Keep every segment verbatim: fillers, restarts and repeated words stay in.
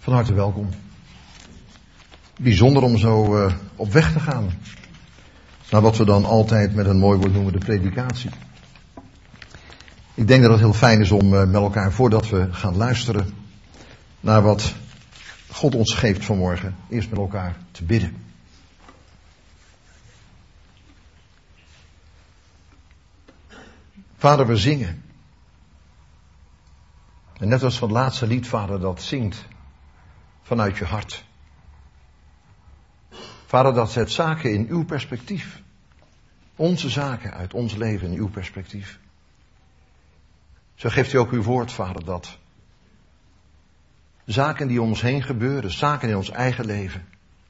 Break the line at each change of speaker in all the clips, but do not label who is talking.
Van harte welkom. Bijzonder om zo uh, op weg te gaan. Naar wat we dan altijd met een mooi woord noemen de predikatie. Ik denk dat het heel fijn is om uh, met elkaar, voordat we gaan luisteren naar wat God ons geeft vanmorgen, eerst met elkaar te bidden. Vader, we zingen. En net als van het laatste lied, Vader, dat zingt vanuit je hart. Vader, dat zet zaken in uw perspectief. Onze zaken uit ons leven in uw perspectief. Zo geeft u ook uw woord, Vader, dat zaken die om ons heen gebeuren, zaken in ons eigen leven,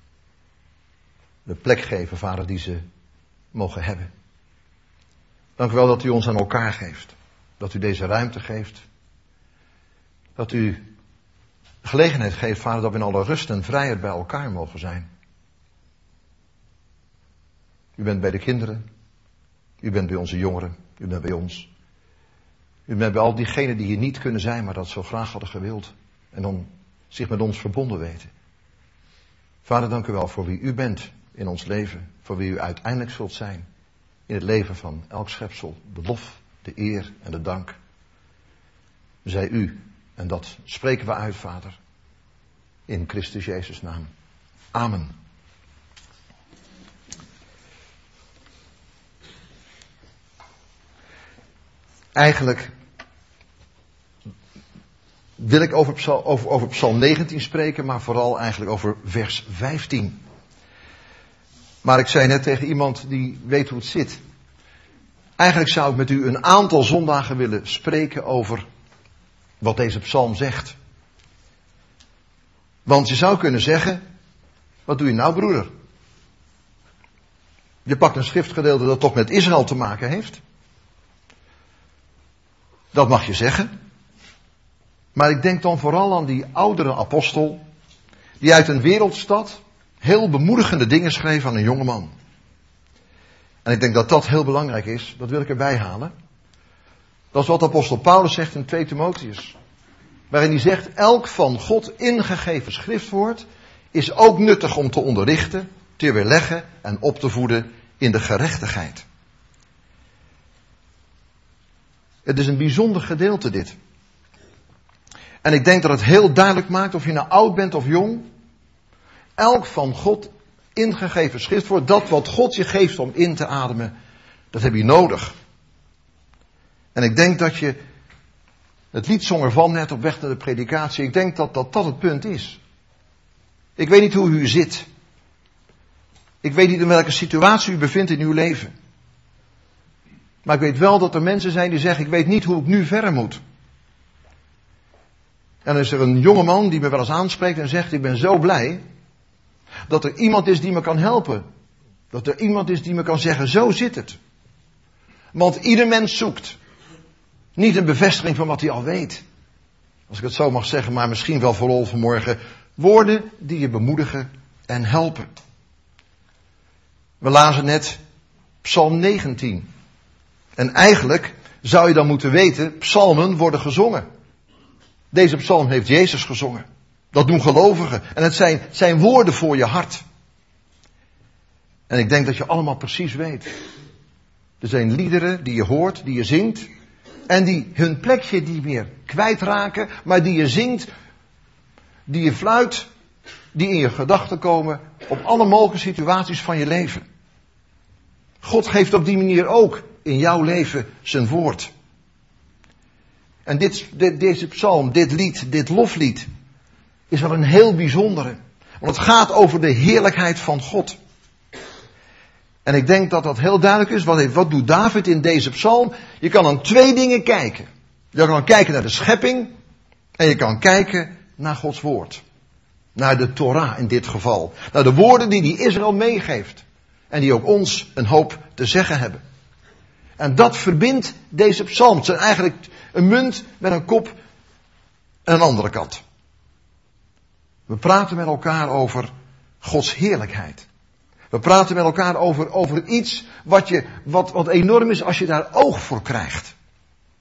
de plek geven, Vader, die ze mogen hebben. Dank u wel dat u ons aan elkaar geeft. Dat u deze ruimte geeft. Dat u gelegenheid geeft, Vader, dat we in alle rust en vrijheid bij elkaar mogen zijn. U bent bij de kinderen. U bent bij onze jongeren. U bent bij ons. U bent bij al diegenen die hier niet kunnen zijn, maar dat zo graag hadden gewild. En dan zich met ons verbonden weten. Vader, dank u wel voor wie u bent in ons leven. Voor wie u uiteindelijk zult zijn. In het leven van elk schepsel. De lof, de eer en de dank. Zij u. En dat spreken we uit, Vader. In Christus Jezus' naam. Amen. Eigenlijk wil ik over Psalm, over, over Psalm negentien spreken, maar vooral eigenlijk over vers vijftien. Maar ik zei net tegen iemand die weet hoe het zit. Eigenlijk zou ik met u een aantal zondagen willen spreken over wat deze psalm zegt. Want je zou kunnen zeggen, wat doe je nou, broeder? Je pakt een schriftgedeelte dat toch met Israël te maken heeft. Dat mag je zeggen. Maar ik denk dan vooral aan die oudere apostel, die uit een wereldstad heel bemoedigende dingen schreef aan een jongeman. En ik denk dat dat heel belangrijk is, dat wil ik erbij halen. Dat is wat apostel Paulus zegt in twee Timotheus. Waarin hij zegt, elk van God ingegeven schriftwoord is ook nuttig om te onderrichten, te weerleggen en op te voeden in de gerechtigheid. Het is een bijzonder gedeelte dit. En ik denk dat het heel duidelijk maakt of je nou oud bent of jong. Elk van God ingegeven schriftwoord, dat wat God je geeft om in te ademen, dat heb je nodig. En ik denk dat je, het lied zong ervan net op weg naar de predikatie, ik denk dat dat, dat het punt is. Ik weet niet hoe u zit. Ik weet niet in welke situatie u bevindt in uw leven. Maar ik weet wel dat er mensen zijn die zeggen, ik weet niet hoe ik nu verder moet. En dan is er een jongeman die me wel eens aanspreekt en zegt, ik ben zo blij dat er iemand is die me kan helpen. Dat er iemand is die me kan zeggen, zo zit het. Want ieder mens zoekt. Niet een bevestiging van wat hij al weet. Als ik het zo mag zeggen, maar misschien wel vooral vanmorgen. Woorden die je bemoedigen en helpen. We lazen net Psalm negentien. En eigenlijk zou je dan moeten weten, psalmen worden gezongen. Deze psalm heeft Jezus gezongen. Dat doen gelovigen. En het zijn, zijn woorden voor je hart. En ik denk dat je allemaal precies weet. Er zijn liederen die je hoort, die je zingt. En die hun plekje niet meer kwijtraken. Maar die je zingt, die je fluit, die in je gedachten komen. Op alle mogelijke situaties van je leven. God geeft op die manier ook in jouw leven zijn woord. En dit, dit, deze psalm, dit lied, dit loflied, is wel een heel bijzondere. Want het gaat over de heerlijkheid van God. En ik denk dat dat heel duidelijk is. Wat, heeft, wat doet David in deze psalm? Je kan aan twee dingen kijken. Je kan kijken naar de schepping. En je kan kijken naar Gods woord. Naar de Torah in dit geval. Naar de woorden die hij Israël meegeeft. En die ook ons een hoop te zeggen hebben. En dat verbindt deze psalm. Het zijn eigenlijk een munt met een kop en een andere kant. We praten met elkaar over Gods heerlijkheid. We praten met elkaar over, over iets wat, je, wat, wat enorm is als je daar oog voor krijgt.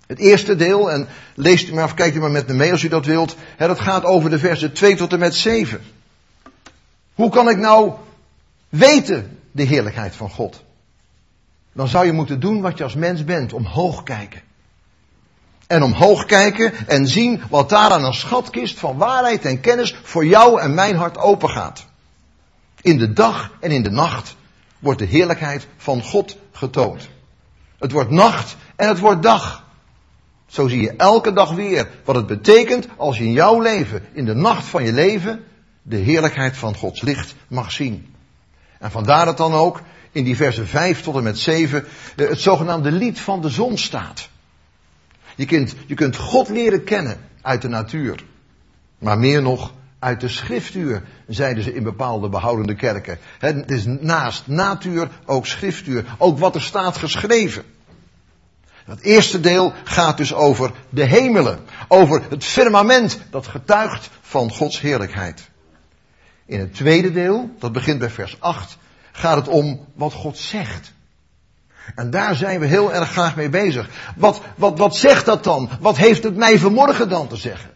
Het eerste deel, en leest u maar of kijkt u maar met me mee als u dat wilt. Hè, dat gaat over de versen twee tot en met zeven. Hoe kan ik nou weten de heerlijkheid van God? Dan zou je moeten doen wat je als mens bent, omhoog kijken. En omhoog kijken en zien wat daar aan een schatkist van waarheid en kennis voor jou en mijn hart open gaat. In de dag en in de nacht wordt de heerlijkheid van God getoond. Het wordt nacht en het wordt dag. Zo zie je elke dag weer wat het betekent als je in jouw leven, in de nacht van je leven, de heerlijkheid van Gods licht mag zien. En vandaar dat dan ook in die versen vijf tot en met zeven het zogenaamde lied van de zon staat. Je kunt, je kunt God leren kennen uit de natuur. Maar meer nog uit de schriftuur, zeiden ze in bepaalde behoudende kerken. Het is naast natuur ook schriftuur. Ook wat er staat geschreven. Het eerste deel gaat dus over de hemelen. Over het firmament dat getuigt van Gods heerlijkheid. In het tweede deel, dat begint bij vers acht, gaat het om wat God zegt. En daar zijn we heel erg graag mee bezig. Wat, wat, wat zegt dat dan? Wat heeft het mij vanmorgen dan te zeggen?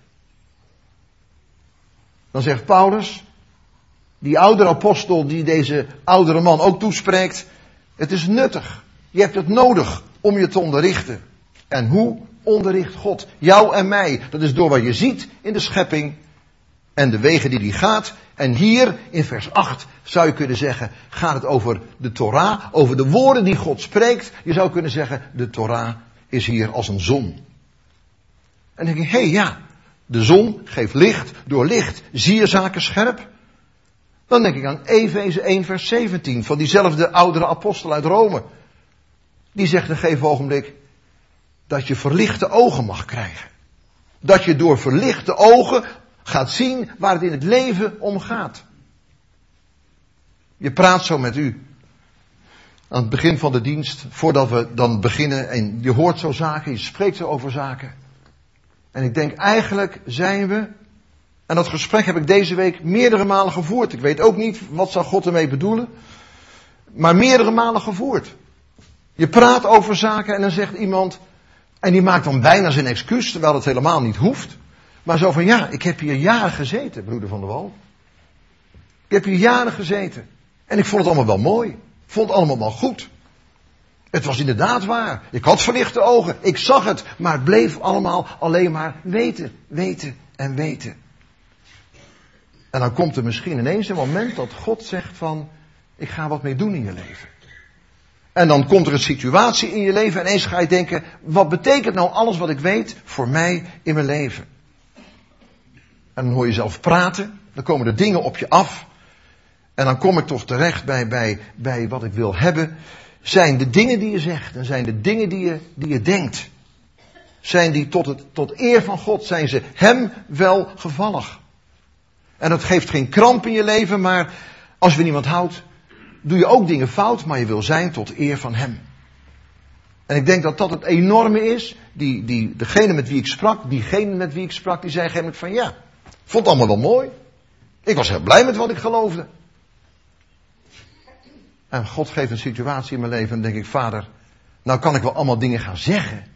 Dan zegt Paulus, die oudere apostel die deze oudere man ook toespreekt, het is nuttig. Je hebt het nodig om je te onderrichten. En hoe onderricht God jou en mij? Dat is door wat je ziet in de schepping en de wegen die die gaat. En hier in vers acht zou je kunnen zeggen, gaat het over de Torah, over de woorden die God spreekt. Je zou kunnen zeggen, de Torah is hier als een zon. En dan denk ik, hé hey, ja, de zon geeft licht, door licht zie je zaken scherp. Dan denk ik aan Efeze één vers zeventien van diezelfde oudere apostel uit Rome. Die zegt een gegeven ogenblik dat je verlichte ogen mag krijgen. Dat je door verlichte ogen gaat zien waar het in het leven om gaat. Je praat zo met u aan het begin van de dienst, voordat we dan beginnen, en je hoort zo zaken, je spreekt zo over zaken. En ik denk, eigenlijk zijn we, en dat gesprek heb ik deze week meerdere malen gevoerd. Ik weet ook niet, wat zou God ermee bedoelen, maar meerdere malen gevoerd. Je praat over zaken en dan zegt iemand, en die maakt dan bijna zijn excuus, terwijl het helemaal niet hoeft. Maar zo van, ja, ik heb hier jaren gezeten, broeder Van der Wal. Ik heb hier jaren gezeten. En ik vond het allemaal wel mooi. Ik vond het allemaal wel goed. Het was inderdaad waar. Ik had verlichte ogen. Ik zag het. Maar het bleef allemaal alleen maar weten, weten en weten. En dan komt er misschien ineens een moment dat God zegt van, ik ga wat mee doen in je leven. En dan komt er een situatie in je leven en ineens ga je denken, wat betekent nou alles wat ik weet voor mij in mijn leven? En dan hoor je zelf praten, dan komen er dingen op je af. En dan kom ik toch terecht bij, bij, bij wat ik wil hebben. Zijn de dingen die je zegt en zijn de dingen die je, die je denkt, zijn die tot, het, tot eer van God, zijn ze hem wel gevallig? En dat geeft geen kramp in je leven, maar als je van iemand houdt, doe je ook dingen fout, maar je wil zijn tot eer van hem. En ik denk dat dat het enorme is, die, die, degene met wie ik sprak, diegene met wie ik sprak, die zei op een gegeven moment van ja, vond het allemaal wel mooi. Ik was heel blij met wat ik geloofde. En God geeft een situatie in mijn leven en dan denk ik, vader, nou kan ik wel allemaal dingen gaan zeggen.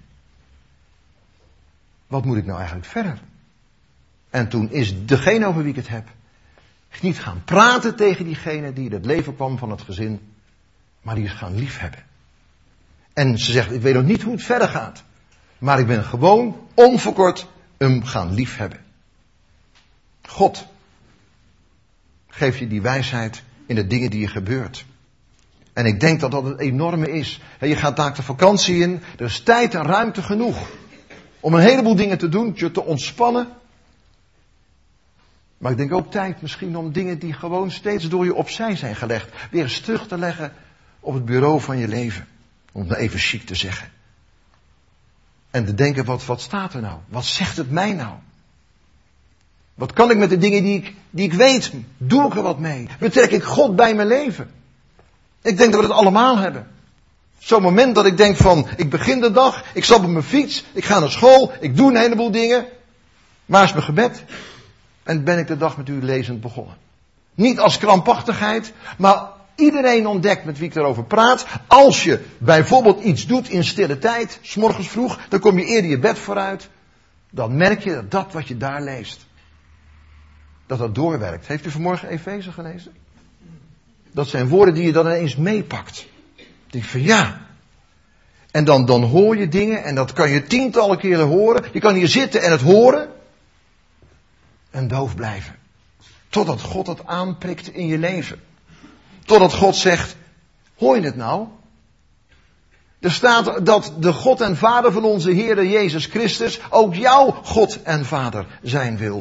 Wat moet ik nou eigenlijk verder? En toen is degene over wie ik het heb, niet gaan praten tegen diegene die in het leven kwam van het gezin, maar die is gaan liefhebben. En ze zegt, ik weet nog niet hoe het verder gaat, maar ik ben gewoon onverkort hem gaan liefhebben. God geeft je die wijsheid in de dingen die je gebeurt. En ik denk dat dat het enorme is. Je gaat daar de vakantie in, er is tijd en ruimte genoeg om een heleboel dingen te doen, je te ontspannen. Maar ik denk ook tijd misschien om dingen die gewoon steeds door je opzij zijn gelegd, weer eens terug te leggen op het bureau van je leven. Om het nou even chic te zeggen. En te denken, wat, wat staat er nou? Wat zegt het mij nou? Wat kan ik met de dingen die ik, die ik weet? Doe ik er wat mee? Betrek ik God bij mijn leven? Ik denk dat we het allemaal hebben. Zo'n moment dat ik denk van, ik begin de dag, ik stap op mijn fiets, ik ga naar school, ik doe een heleboel dingen. Waar is mijn gebed? En ben ik de dag met u lezend begonnen. Niet als krampachtigheid, maar Iedereen ontdekt met wie ik erover praat. Als je bijvoorbeeld iets doet in stille tijd, 's morgens vroeg, dan kom je eerder je bed vooruit. Dan merk je dat dat wat je daar leest, dat dat doorwerkt. Heeft u vanmorgen Efeze gelezen? Dat zijn woorden die je dan ineens meepakt. Ik denk van ja. En dan, dan hoor je dingen en dat kan je tientallen keren horen. Je kan hier zitten en het horen. En doof blijven. Totdat God het aanprikt in je leven. Totdat God zegt, hoor je het nou? Er staat dat de God en Vader van onze Heer Jezus Christus ook jouw God en Vader zijn wil.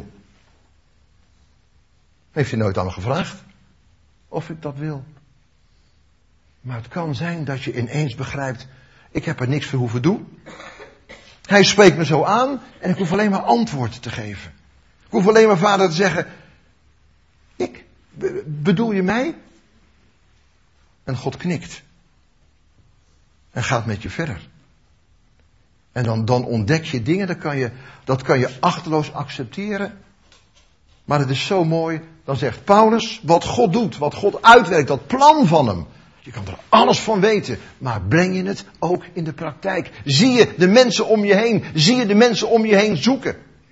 Heeft u nooit aan me gevraagd of ik dat wil? Maar het kan zijn dat je ineens begrijpt, ik heb er niks voor hoeven doen. Hij spreekt me zo aan en ik hoef alleen maar antwoord te geven. Ik hoef alleen maar Vader te zeggen, ik, bedoel je mij? En God knikt. En gaat met je verder. En dan, dan ontdek je dingen, dat kan je, dat kan je achterloos accepteren. Maar het is zo mooi, dan zegt Paulus, wat God doet, wat God uitwerkt, dat plan van hem. Je kan er alles van weten, maar breng je het ook in de praktijk. Zie je de mensen om je heen, zie je de mensen om je heen zoeken.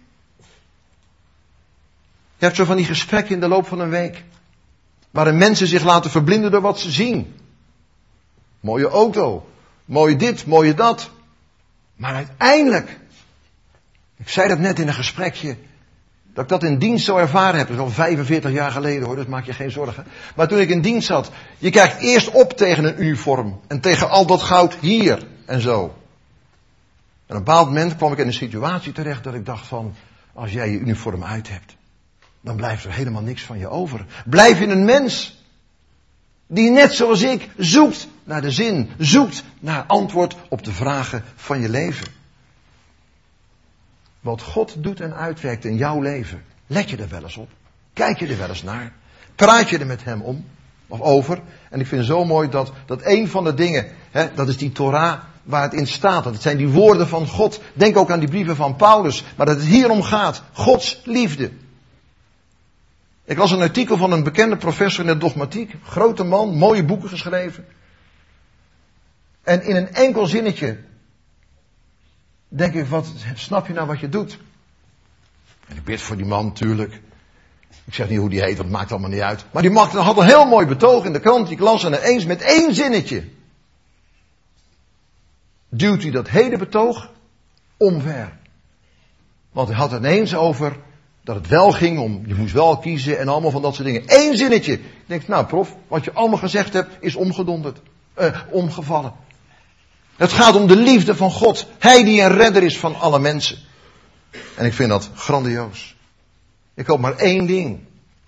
Je hebt zo van die gesprekken in de loop van een week. Waarin mensen zich laten verblinden door wat ze zien. Mooie auto. Mooi dit, mooie dat. Maar uiteindelijk. Ik zei dat net in een gesprekje. Dat ik dat in dienst zo ervaren heb. Dat is al vijfenveertig jaar geleden hoor. Dus maak je geen zorgen. Maar toen ik in dienst zat. Je krijgt eerst op tegen een uniform. En tegen al dat goud hier. En zo. En op een bepaald moment kwam ik in een situatie terecht. Dat ik dacht van. Als jij je uniform uit hebt. Dan blijft er helemaal niks van je over. Blijf je een mens. Die net zoals ik zoekt naar de zin. Zoekt naar antwoord op de vragen van je leven. Wat God doet en uitwerkt in jouw leven. Let je er wel eens op. Kijk je er wel eens naar. Praat je er met hem om. Of over. En ik vind het zo mooi dat, dat een van de dingen. Hè, dat is die Torah waar het in staat. Dat zijn die woorden van God. Denk ook aan die brieven van Paulus. Maar dat het hier om gaat. Gods liefde. Ik las een artikel van een bekende professor in de dogmatiek. Grote man, mooie boeken geschreven. En in een enkel zinnetje denk ik, wat, snap je nou wat je doet? En ik bid voor die man natuurlijk. Ik zeg niet hoe die heet, want het maakt allemaal niet uit. Maar die maakte, had een heel mooi betoog in de krant. Die ik las en ineens met één zinnetje duwt hij dat hele betoog omver. Want hij had het ineens over dat het wel ging om, je moest wel kiezen en allemaal van dat soort dingen. Eén zinnetje. Ik denk, nou prof, wat je allemaal gezegd hebt is omgedonderd. Uh, omgevallen. Het gaat om de liefde van God. Hij die een redder is van alle mensen. En ik vind dat grandioos. Ik hoop maar één ding.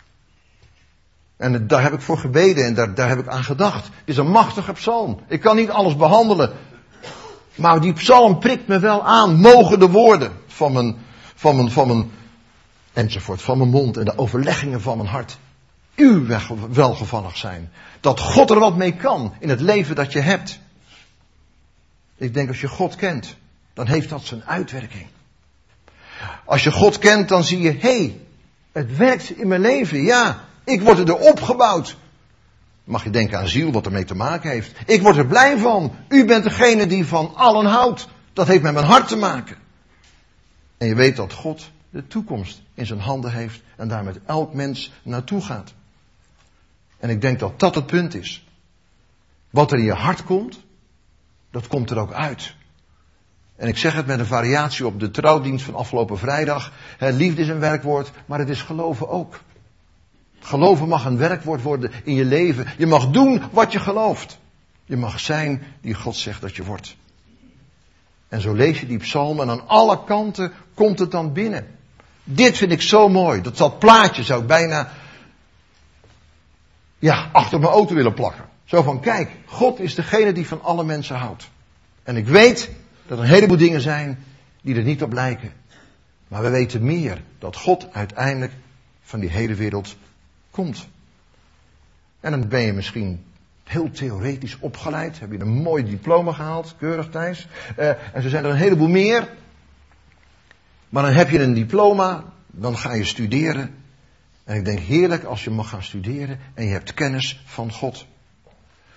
En daar heb ik voor gebeden en daar, daar heb ik aan gedacht. Het is een machtige psalm. Ik kan niet alles behandelen. Maar die psalm prikt me wel aan. Mogen de woorden van mijn, van mijn, van mijn enzovoort, van mijn mond en de overleggingen van mijn hart u welgevallig zijn. Dat God er wat mee kan in het leven dat je hebt. Ik denk als je God kent, dan heeft dat zijn uitwerking. Als je God kent, dan zie je, hé, hey, het werkt in mijn leven, ja. Ik word er opgebouwd. Mag je denken aan ziel, wat ermee te maken heeft. Ik word er blij van. U bent degene die van allen houdt. Dat heeft met mijn hart te maken. En je weet dat God de toekomst in zijn handen heeft en daar met elk mens naartoe gaat. En ik denk dat dat het punt is. Wat er in je hart komt, dat komt er ook uit. En ik zeg het met een variatie op de trouwdienst van afgelopen vrijdag. He, liefde is een werkwoord, maar het is geloven ook. Geloven mag een werkwoord worden in je leven. Je mag doen wat je gelooft. Je mag zijn die God zegt dat je wordt. En zo lees je die psalm en aan alle kanten komt het dan binnen. Dit vind ik zo mooi. Dat, dat plaatje zou ik bijna ja, achter mijn auto willen plakken. Zo van, kijk, God is degene die van alle mensen houdt. En ik weet dat er een heleboel dingen zijn die er niet op lijken. Maar we weten meer dat God uiteindelijk van die hele wereld komt. En dan ben je misschien heel theoretisch opgeleid. Heb je een mooi diploma gehaald, keurig Thijs. Uh, en zo zijn er een heleboel meer. Maar dan heb je een diploma, dan ga je studeren. En ik denk heerlijk als je mag gaan studeren en je hebt kennis van God.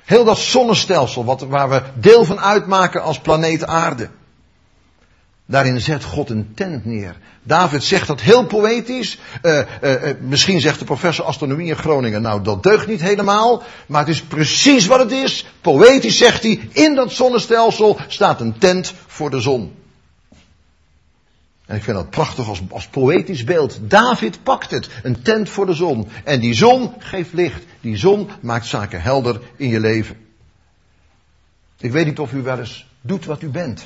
Heel dat zonnestelsel wat, waar we deel van uitmaken als planeet aarde. Daarin zet God een tent neer. David zegt dat heel poëtisch. Uh, uh, uh, misschien zegt de professor astronomie in Groningen, nou dat deugt niet helemaal. Maar het is precies wat het is. Poëtisch zegt hij, in dat zonnestelsel staat een tent voor de zon. En ik vind dat prachtig als, als poëtisch beeld. David pakt het, een tent voor de zon. En die zon geeft licht. Die zon maakt zaken helder in je leven. Ik weet niet of u wel eens doet wat u bent.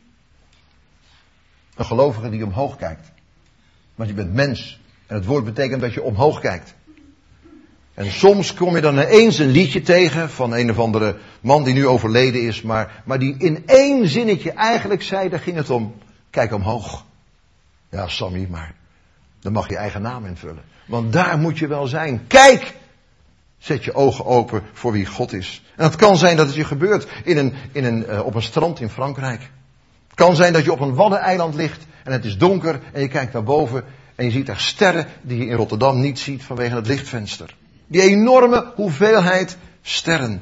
Een gelovige die omhoog kijkt. Want je bent mens. En het woord betekent dat je omhoog kijkt. En soms kom je dan ineens een liedje tegen van een of andere man die nu overleden is. Maar, maar die in één zinnetje eigenlijk zei, daar ging het om. Kijk omhoog. Ja, Sammy, maar dan mag je eigen naam invullen. Want daar moet je wel zijn. Kijk! Zet je ogen open voor wie God is. En het kan zijn dat het je gebeurt in een, in een, uh, op een strand in Frankrijk. Het kan zijn dat je op een waddeneiland ligt en het is donker en je kijkt naar boven en je ziet er sterren die je in Rotterdam niet ziet vanwege het lichtvenster. Die enorme hoeveelheid sterren.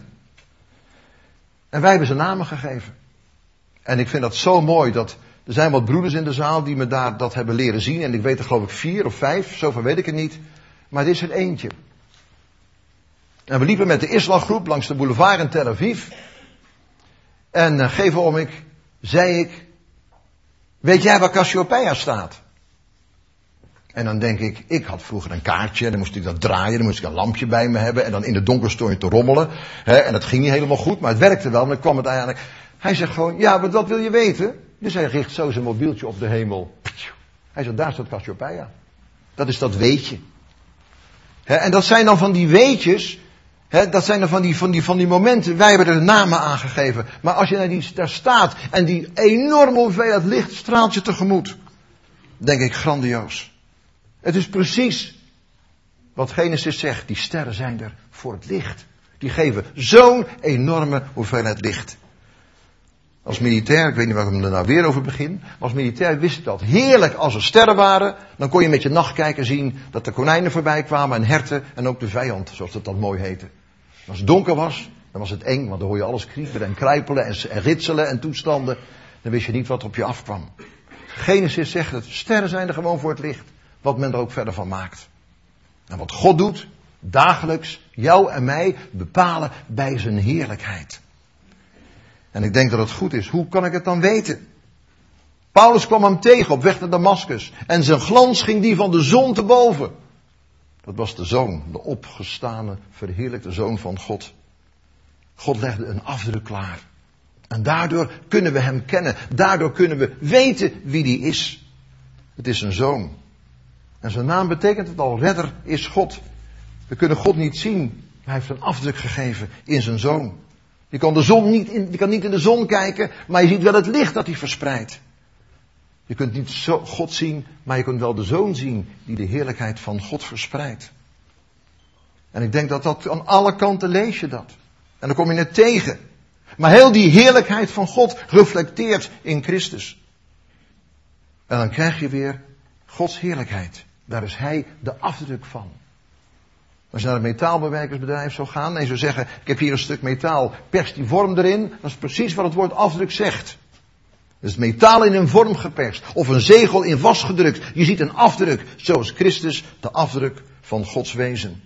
En wij hebben ze namen gegeven. En ik vind dat zo mooi dat er zijn wat broeders in de zaal die me daar dat hebben leren zien. En ik weet er geloof ik vier of vijf, zoveel weet ik het niet. Maar dit is er eentje. En we liepen met de Islamgroep langs de boulevard in Tel Aviv. En uh, geef om ik, zei ik, weet jij waar Cassiopeia staat? En dan denk ik, ik had vroeger een kaartje, dan moest ik dat draaien, dan moest ik een lampje bij me hebben. En dan in het donker stond je te rommelen. Hè, en dat ging niet helemaal goed, maar het werkte wel. En dan kwam het eigenlijk. Hij zegt gewoon, ja, maar wat wil je weten? Dus hij richt zo zijn mobieltje op de hemel. Hij zegt, daar staat Cassiopeia. Dat is dat weetje. Hè, en dat zijn dan van die weetjes. He, dat zijn er van die, van, die, van die momenten, wij hebben er namen aan gegeven. Maar als je naar die, daar staat en die enorme hoeveelheid licht straalt je tegemoet. Denk ik grandioos. Het is precies wat Genesis zegt. Die sterren zijn er voor het licht. Die geven zo'n enorme hoeveelheid licht. Als militair, ik weet niet waarom ik er nou weer over begin. Maar als militair wist ik dat heerlijk als er sterren waren. Dan kon je met je nachtkijker zien dat de konijnen voorbij kwamen en herten en ook de vijand, zoals dat dan mooi heette. En als het donker was, dan was het eng, want dan hoor je alles kriebelen en kruipelen en, en ritselen en toestanden. Dan wist je niet wat op je afkwam. Genesis zegt het, sterren zijn er gewoon voor het licht. Wat men er ook verder van maakt. En wat God doet, dagelijks, jou en mij, bepalen bij zijn heerlijkheid. En ik denk dat het goed is. Hoe kan ik het dan weten? Paulus kwam hem tegen op weg naar Damascus. En zijn glans ging die van de zon te boven. Dat was de zoon, de opgestane, verheerlijkte zoon van God. God legde een afdruk klaar. En daardoor kunnen we hem kennen. Daardoor kunnen we weten wie die is. Het is een zoon. En zijn naam betekent het al, redder is God. We kunnen God niet zien. Hij heeft een afdruk gegeven in zijn zoon. Je kan, de zon niet in, je kan niet in de zon kijken, maar je ziet wel het licht dat hij verspreidt. Je kunt niet zo God zien, maar je kunt wel de zoon zien die de heerlijkheid van God verspreidt. En ik denk dat dat aan alle kanten lees je dat. En dan kom je het tegen. Maar heel die heerlijkheid van God reflecteert in Christus. En dan krijg je weer Gods heerlijkheid. Daar is hij de afdruk van. Als je naar het metaalbewerkersbedrijf zou gaan en zou zeggen, ik heb hier een stuk metaal, pers die vorm erin. Dat is precies wat het woord afdruk zegt. Dus metaal in een vorm geperst. Of een zegel in vastgedrukt. Je ziet een afdruk, zoals Christus de afdruk van Gods wezen.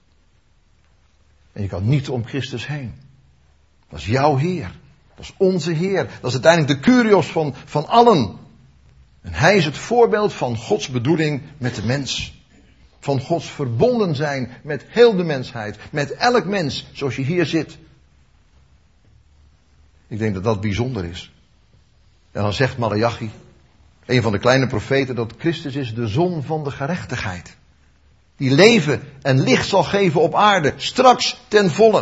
En je kan niet om Christus heen. Dat is jouw Heer. Dat is onze Heer. Dat is uiteindelijk de Kyrios van, van allen. En hij is het voorbeeld van Gods bedoeling met de mens. Van Gods verbonden zijn met heel de mensheid. Met elk mens, zoals je hier zit. Ik denk dat dat bijzonder is. En dan zegt Maleachi, een van de kleine profeten, dat Christus is de zon van de gerechtigheid. Die leven en licht zal geven op aarde, straks ten volle.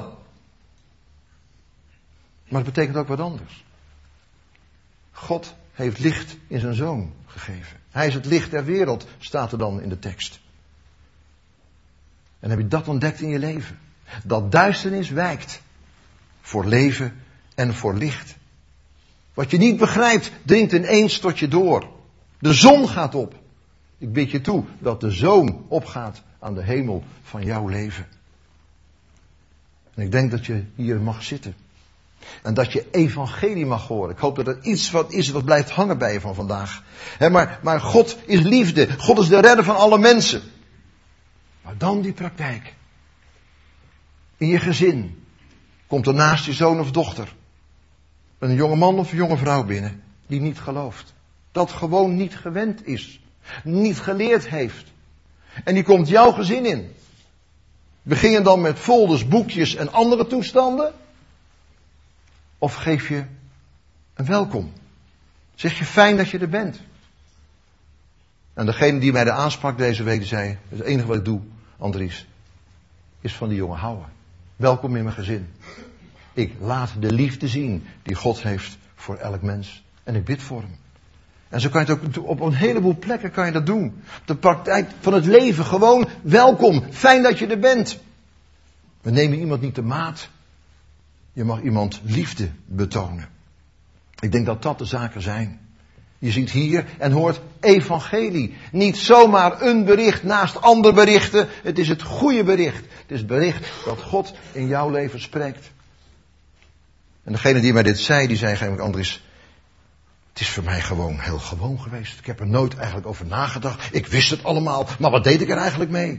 Maar het betekent ook wat anders. God heeft licht in zijn zoon gegeven. Hij is het licht der wereld, staat er dan in de tekst. En heb je dat ontdekt in je leven? Dat duisternis wijkt voor leven en voor licht. Wat je niet begrijpt, dringt ineens tot je door. De zon gaat op. Ik bid je toe dat de zoon opgaat aan de hemel van jouw leven. En ik denk dat je hier mag zitten. En dat je evangelie mag horen. Ik hoop dat het iets wat is wat blijft hangen bij je van vandaag. He, maar, maar God is liefde. God is de redder van alle mensen. Maar dan die praktijk. In je gezin. Komt er naast je zoon of dochter. Een jonge man of een jonge vrouw binnen. Die niet gelooft. Dat gewoon niet gewend is. Niet geleerd heeft. En die komt jouw gezin in. Begin je dan met folders, boekjes en andere toestanden? Of geef je een welkom? Zeg je fijn dat je er bent? En degene die mij de aansprak deze week, die zei, het enige wat ik doe, Andries, is van die jongen houden. Welkom in mijn gezin. Ik laat de liefde zien die God heeft voor elk mens. En ik bid voor hem. En zo kan je het ook op een heleboel plekken kan je dat doen. De praktijk van het leven, gewoon welkom. Fijn dat je er bent. We nemen iemand niet de maat. Je mag iemand liefde betonen. Ik denk dat dat de zaken zijn. Je ziet hier en hoort evangelie. Niet zomaar een bericht naast andere berichten. Het is het goede bericht. Het is het bericht dat God in jouw leven spreekt. En degene die mij dit zei, die zei eigenlijk, Andries, het is voor mij gewoon heel gewoon geweest. Ik heb er nooit eigenlijk over nagedacht. Ik wist het allemaal, maar wat deed ik er eigenlijk mee?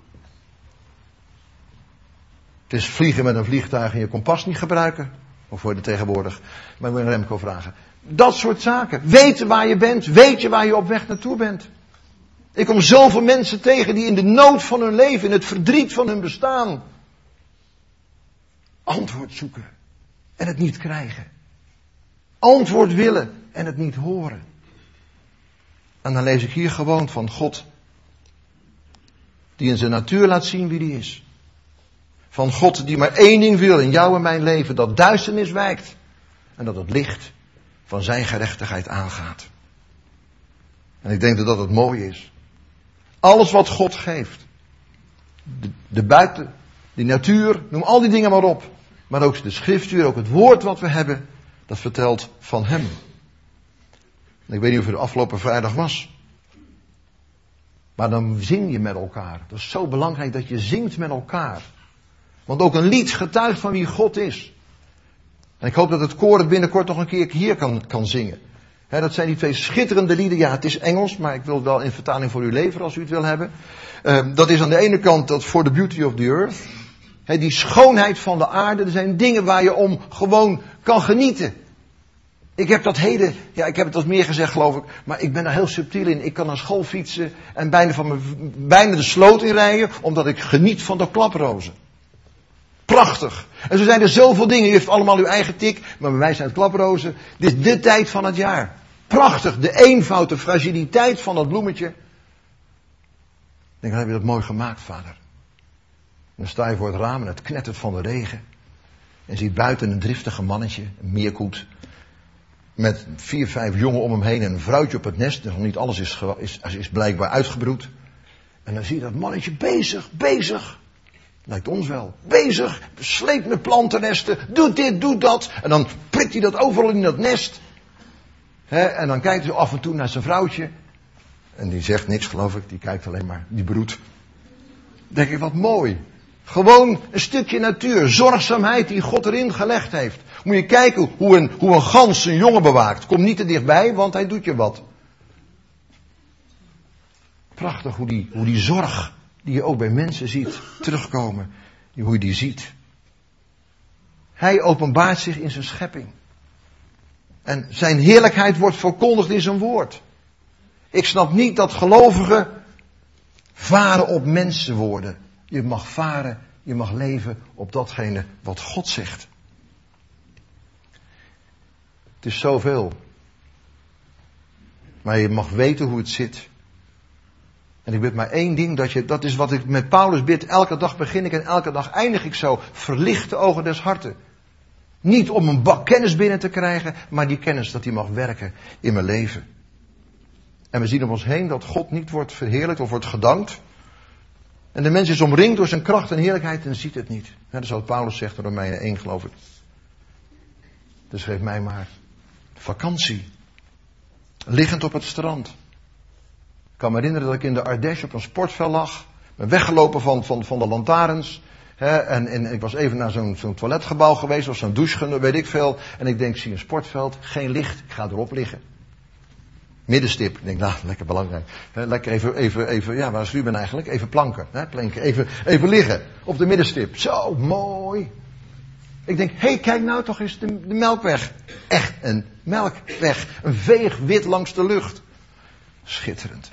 Het is vliegen met een vliegtuig en je kompas niet gebruiken. Of voor je tegenwoordig. Maar ik wil Remco vragen. Dat soort zaken. Weten waar je bent. Weet je waar je op weg naartoe bent. Ik kom zoveel mensen tegen die in de nood van hun leven, in het verdriet van hun bestaan, antwoord zoeken. En het niet krijgen. Antwoord willen en het niet horen. En dan lees ik hier gewoon van God, die in zijn natuur laat zien wie die is. Van God die maar één ding wil in jou en mijn leven, dat duisternis wijkt. En dat het licht van zijn gerechtigheid aangaat. En ik denk dat dat het mooie is. Alles wat God geeft. De, de buiten, die natuur, noem al die dingen maar op. Maar ook de schriftuur, ook het woord wat we hebben, dat vertelt van hem. En ik weet niet of het de afgelopen vrijdag was. Maar dan zing je met elkaar. Dat is zo belangrijk dat je zingt met elkaar. Want ook een lied getuigt van wie God is. En ik hoop dat het koor het binnenkort nog een keer hier kan, kan zingen. He, dat zijn die twee schitterende lieden. Ja, het is Engels, maar ik wil het wel in vertaling voor u leveren als u het wil hebben. Uh, dat is aan de ene kant dat For the Beauty of the Earth. He, die schoonheid van de aarde. Er zijn dingen waar je om gewoon kan genieten. Ik heb dat heden, ja, ik heb het als meer gezegd geloof ik, maar ik ben daar heel subtiel in. Ik kan naar school fietsen en bijna, van mijn, bijna de sloot inrijden, omdat ik geniet van de klaprozen. Prachtig. En zo zijn er zoveel dingen. U heeft allemaal uw eigen tik, maar bij mij zijn het klaprozen. Dit is de tijd van het jaar. Prachtig. De eenvoud, de fragiliteit van dat bloemetje. Ik denk, dan heb je dat mooi gemaakt, vader. Dan sta je voor het raam en het knettert van de regen. En ziet buiten een driftige mannetje, een meerkoet. Met vier, vijf jongen om hem heen en een vrouwtje op het nest. Nog niet alles is, is, is blijkbaar uitgebroed. En dan zie je dat mannetje bezig, bezig. Lijkt ons wel. Bezig, sleept met plantennesten, doet dit, doet dat. En dan prikt hij dat overal in dat nest. He, en dan kijkt hij af en toe naar zijn vrouwtje. En die zegt niks, geloof ik. Die kijkt alleen maar, die broedt. Dan denk ik, wat mooi. Gewoon een stukje natuur, zorgzaamheid die God erin gelegd heeft. Moet je kijken hoe een, hoe een gans zijn jongen bewaakt. Kom niet te dichtbij, want hij doet je wat. Prachtig hoe die, hoe die zorg, die je ook bij mensen ziet, terugkomen. Hoe je die ziet. Hij openbaart zich in zijn schepping. En zijn heerlijkheid wordt verkondigd in zijn woord. Ik snap niet dat gelovigen varen op mensenwoorden. Je mag varen, je mag leven op datgene wat God zegt. Het is zoveel. Maar je mag weten hoe het zit. En ik bid maar één ding, dat, je, dat is wat ik met Paulus bid. Elke dag begin ik en elke dag eindig ik zo. Verlicht de ogen des harten. Niet om een bak kennis binnen te krijgen, maar die kennis dat die mag werken in mijn leven. En we zien om ons heen dat God niet wordt verheerlijkt of wordt gedankt. En de mens is omringd door zijn kracht en heerlijkheid en ziet het niet. Ja, dat is wat Paulus zegt in Romeinen één, geloof ik. Dus geef mij maar vakantie. Liggend op het strand. Ik kan me herinneren dat ik in de Ardèche op een sportveld lag. Ben weggelopen van, van, van de lantaarns. He, en, en ik was even naar zo'n, zo'n toiletgebouw geweest, of zo'n douche, weet ik veel. En ik denk, zie een sportveld, geen licht, ik ga erop liggen. Middenstip. Ik denk, nou, lekker belangrijk. He, lekker even, even, even, ja, waar is Ruben eigenlijk? Even planken, hè, planken, even, even liggen. Op de middenstip. Zo, mooi. Ik denk, hé, hey, kijk nou toch eens de, de melkweg. Echt een melkweg. Een veeg wit langs de lucht. Schitterend.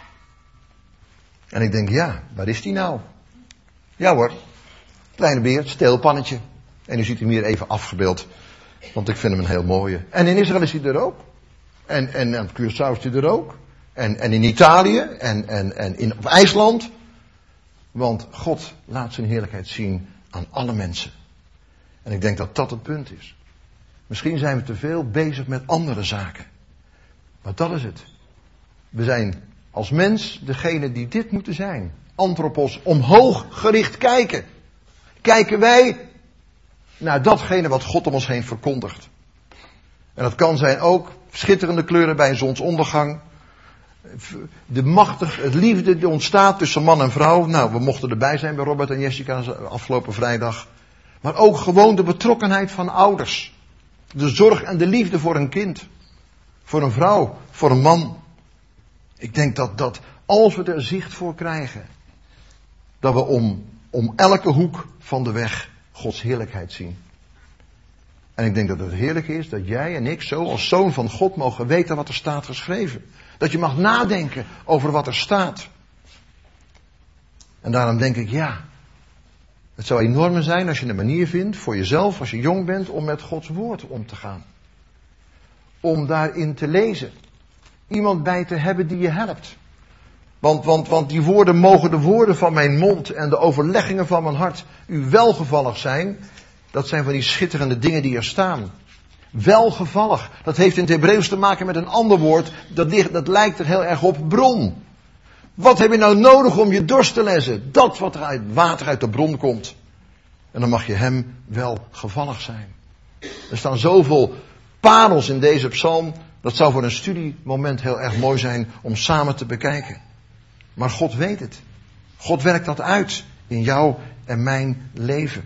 En ik denk, ja, waar is die nou? Ja hoor, kleine beer, steelpannetje. En u ziet hem hier even afgebeeld. Want ik vind hem een heel mooie. En in Israël is hij er ook. En, en op Curaçao is hij er ook. En, en in Italië. En, en, en in, op IJsland. Want God laat zijn heerlijkheid zien aan alle mensen. En ik denk dat dat het punt is. Misschien zijn we te veel bezig met andere zaken. Maar dat is het. We zijn als mens degene die dit moeten zijn. Anthropos, omhoog gericht kijken. Kijken wij naar datgene wat God om ons heen verkondigt. En dat kan zijn ook schitterende kleuren bij een zonsondergang. De machtige, het liefde die ontstaat tussen man en vrouw. Nou, we mochten erbij zijn bij Robert en Jessica afgelopen vrijdag. Maar ook gewoon de betrokkenheid van ouders. De zorg en de liefde voor een kind. Voor een vrouw, voor een man. Ik denk dat, dat als we er zicht voor krijgen, dat we om, om elke hoek van de weg Gods heerlijkheid zien. En ik denk dat het heerlijk is dat jij en ik zo als zoon van God mogen weten wat er staat geschreven. Dat je mag nadenken over wat er staat. En daarom denk ik, ja, het zou enorm zijn als je een manier vindt voor jezelf, als je jong bent, om met Gods woord om te gaan. Om daarin te lezen. Iemand bij te hebben die je helpt. Want, want, want die woorden mogen de woorden van mijn mond en de overleggingen van mijn hart u welgevallig zijn. Dat zijn van die schitterende dingen die er staan. Welgevallig. Dat heeft in het Hebreeuws te maken met een ander woord. Dat, ligt, dat lijkt er heel erg op bron. Wat heb je nou nodig om je dorst te lessen? Dat wat er uit water uit de bron komt. En dan mag je hem welgevallig zijn. Er staan zoveel parels in deze psalm. Dat zou voor een studiemoment heel erg mooi zijn om samen te bekijken. Maar God weet het. God werkt dat uit in jou en mijn leven.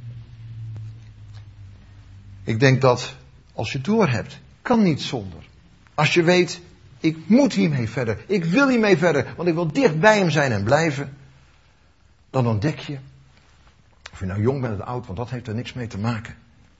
Ik denk dat als je doorhebt, kan niet zonder. Als je weet, ik moet hiermee verder. Ik wil hiermee verder, want ik wil dicht bij hem zijn en blijven. Dan ontdek je, of je nou jong bent of oud, want dat heeft er niks mee te maken.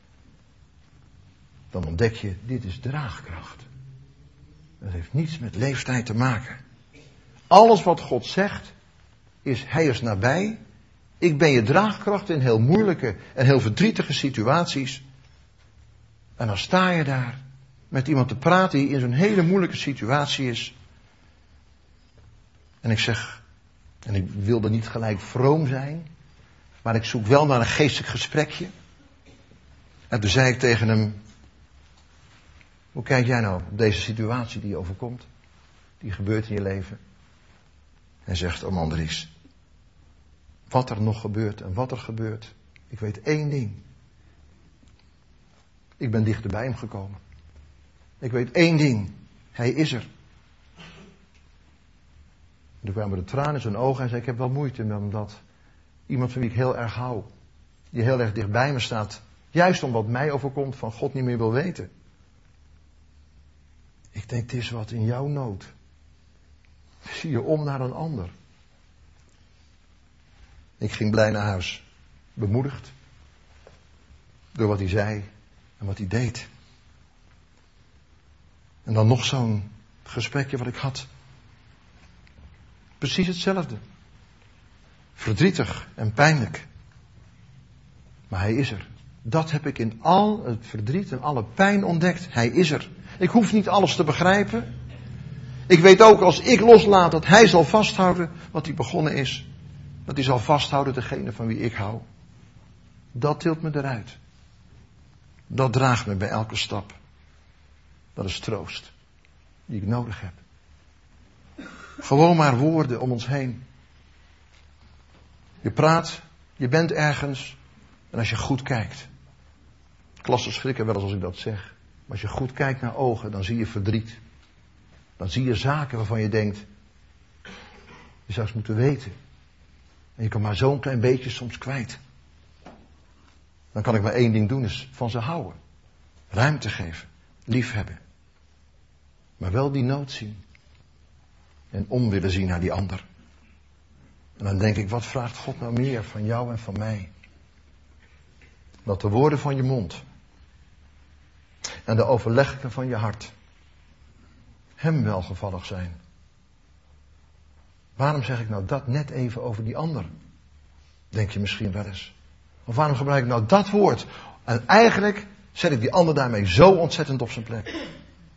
Dan ontdek je, dit is draagkracht. Dat heeft niets met leeftijd te maken. Alles wat God zegt, is hij is nabij. Ik ben je draagkracht in heel moeilijke en heel verdrietige situaties. En dan sta je daar met iemand te praten die in zo'n hele moeilijke situatie is. En ik zeg, en ik wilde niet gelijk vroom zijn, maar ik zoek wel naar een geestelijk gesprekje. En toen zei ik tegen hem, hoe kijk jij nou op deze situatie die je overkomt? Die gebeurt in je leven. Hij zegt, oom Andries, wat er nog gebeurt en wat er gebeurt, ik weet één ding. Ik ben dichter bij hem gekomen. Ik weet één ding. Hij is er. En toen kwamen de tranen in zijn ogen en zei, ik heb wel moeite met omdat iemand van wie ik heel erg hou, die heel erg dicht bij me staat, juist om wat mij overkomt, van God niet meer wil weten. Ik denk, het is wat in jouw nood. Zie je om naar een ander. Ik ging blij naar huis. Bemoedigd. Door wat hij zei en wat hij deed. En dan nog zo'n gesprekje wat ik had. Precies hetzelfde. Verdrietig en pijnlijk. Maar hij is er. Dat heb ik in al het verdriet en alle pijn ontdekt. Hij is er. Ik hoef niet alles te begrijpen. Ik weet ook als ik loslaat dat hij zal vasthouden wat hij begonnen is. Dat hij zal vasthouden degene van wie ik hou. Dat tilt me eruit. Dat draagt me bij elke stap. Dat is troost die ik nodig heb. Gewoon maar woorden om ons heen. Je praat, je bent ergens en als je goed kijkt. Klassen schrikken wel eens als ik dat zeg. Maar als je goed kijkt naar ogen, dan zie je verdriet. Dan zie je zaken waarvan je denkt, je zou eens moeten weten. En je kan maar zo'n klein beetje soms kwijt. dan kan ik maar één ding doen, is van ze houden. Ruimte geven. Liefhebben. Maar wel die nood zien. En om willen zien naar die ander. En dan denk ik, wat vraagt God nou meer van jou en van mij? Dat de woorden van je mond en de overleggingen van je hart hem welgevallig zijn. Waarom zeg ik nou dat net even over die ander? Denk je misschien wel eens. Of waarom gebruik ik nou dat woord? En eigenlijk zet ik die ander daarmee zo ontzettend op zijn plek.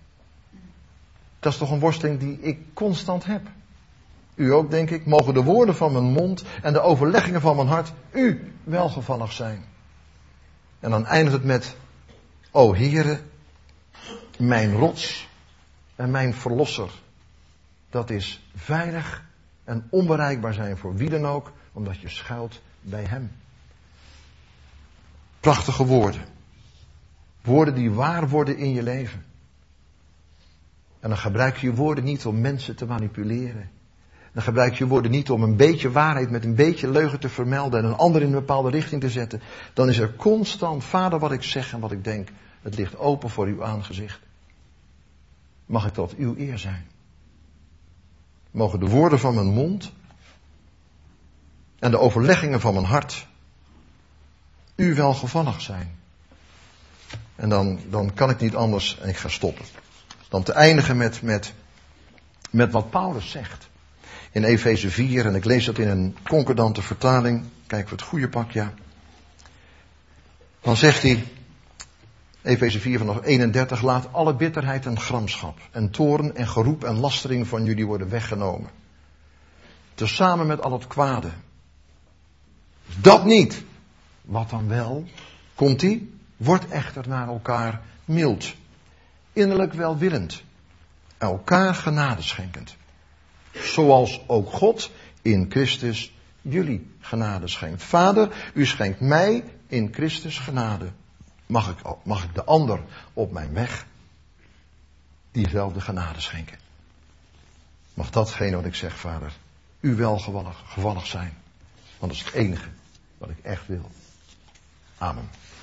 Dat is toch een worsteling die ik constant heb. U ook, denk ik. Mogen de woorden van mijn mond en de overleggingen van mijn hart u welgevallig zijn. En dan eindigt het met: O Heere, mijn rots en mijn verlosser. Dat is veilig en onbereikbaar zijn voor wie dan ook, omdat je schuilt bij hem. Prachtige woorden. Woorden die waar worden in je leven. En dan gebruik je je woorden niet om mensen te manipuleren. Dan gebruik je je woorden niet om een beetje waarheid met een beetje leugen te vermelden en een ander in een bepaalde richting te zetten. Dan is er constant: Vader, wat ik zeg en wat ik denk, het ligt open voor uw aangezicht. Mag ik tot uw eer zijn? Mogen de woorden van mijn mond en de overleggingen van mijn hart u welgevallig zijn. En dan, dan kan ik niet anders, en ik ga stoppen, dan te eindigen met, met, met wat Paulus zegt. In Efeze vier, en ik lees dat in een concordante vertaling. Kijken we het goede pak, ja. Dan zegt hij, Efeze vier vanaf eenendertig, laat alle bitterheid en gramschap en toorn en geroep en lastering van jullie worden weggenomen. Tezamen met al het kwade. Dat niet. Wat dan wel? Komt ie? Wordt echter naar elkaar mild. Innerlijk welwillend. Elkaar genade schenkend. Zoals ook God in Christus jullie genade schenkt. Vader, u schenkt mij in Christus genade. Mag ik, mag ik de ander op mijn weg diezelfde genade schenken? Mag datgene wat ik zeg, Vader, u wel gevallig, gevallig zijn. Want dat is het enige wat ik echt wil. Amen.